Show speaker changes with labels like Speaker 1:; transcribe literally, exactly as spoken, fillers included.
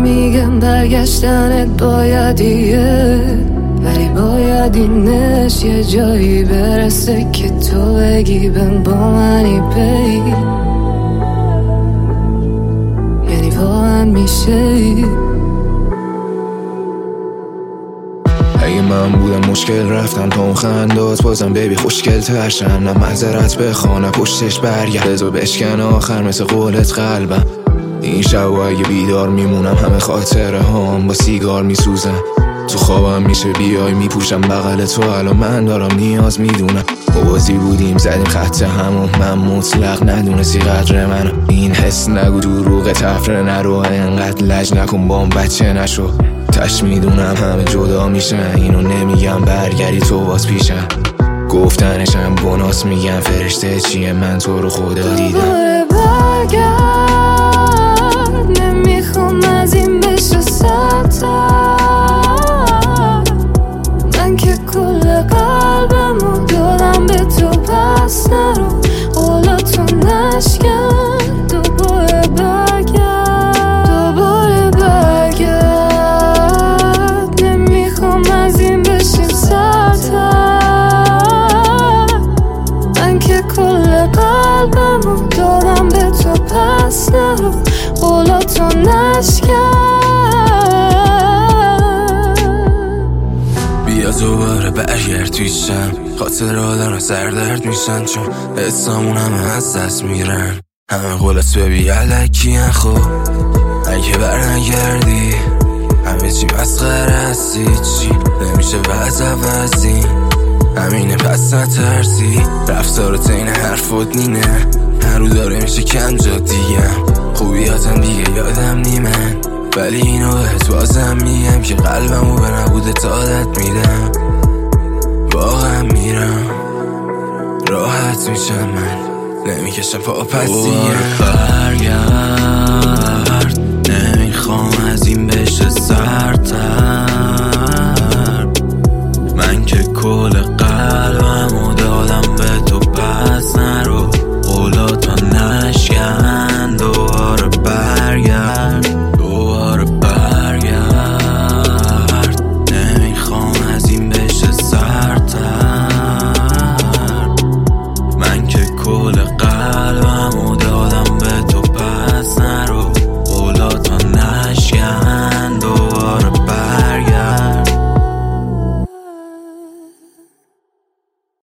Speaker 1: میگم برگشتنت بایدیه، ولی باید اینش یه جایی برسه که تو بگی بهم با منی بی، یعنی واقعا میشه.
Speaker 2: اگه من بودم مشکل رفتم تا اون خندات، بازم بیبی خوشگل ترشم، نه معذرت بخوانم پشتش برگرد، بذار بشکن آخر مثل قولت قلبم. این شب و اگه بیدار میمونم همه خاطره هام با سیگار میسوزم، تو خوابم میشه بیای میپوشم بغل تو، الان من دارم نیاز میدونم. بازی بودیم زدیم خط همون، من مطلق ندونستی قدر منو، این حس نگو دروغ تفره نرو، انقدر لج نکن بام بچه نشو، تش میدونم همه جدا میشن، اینو نمیگم برگردی تو باز پیشم، گفتنشم گناس میگم فرشته چیه من تو رو خدا دیدم.
Speaker 1: دوباره برگرد نمیخوام از این بشه سرتر، من که کل قلبمو دادم به تو پس نرو قولاتو نشکن. دوباره برگرد دوباره برگرد نمیخوام از این بشیم سرتر، من که کل قلبمو دادم به تو پس نرو قولاتو نشکن.
Speaker 3: بیا دوباره برگرد تویشم، خاطر آدم رو سردرد میشن، چون حسامون همه از دست میرن، همه قولت ببی علکی ان. خب اگه بر نگردی همه چی مسخره هستی، چی نمیشه بعد عوضی، همینه پس نترسی، رفتارت این حرفات نینه، هر رو داره میشه کم جا دیگم، خوبیاتم دیگه یادم نیمن، ولی اینو بهت بازم میگم که قلبمو به نبودت عادت میدم، واقعا میرم راحت میشم، من نمیکشم پا پسیم.
Speaker 4: برگرد نمیخوام از این بشه سرتر،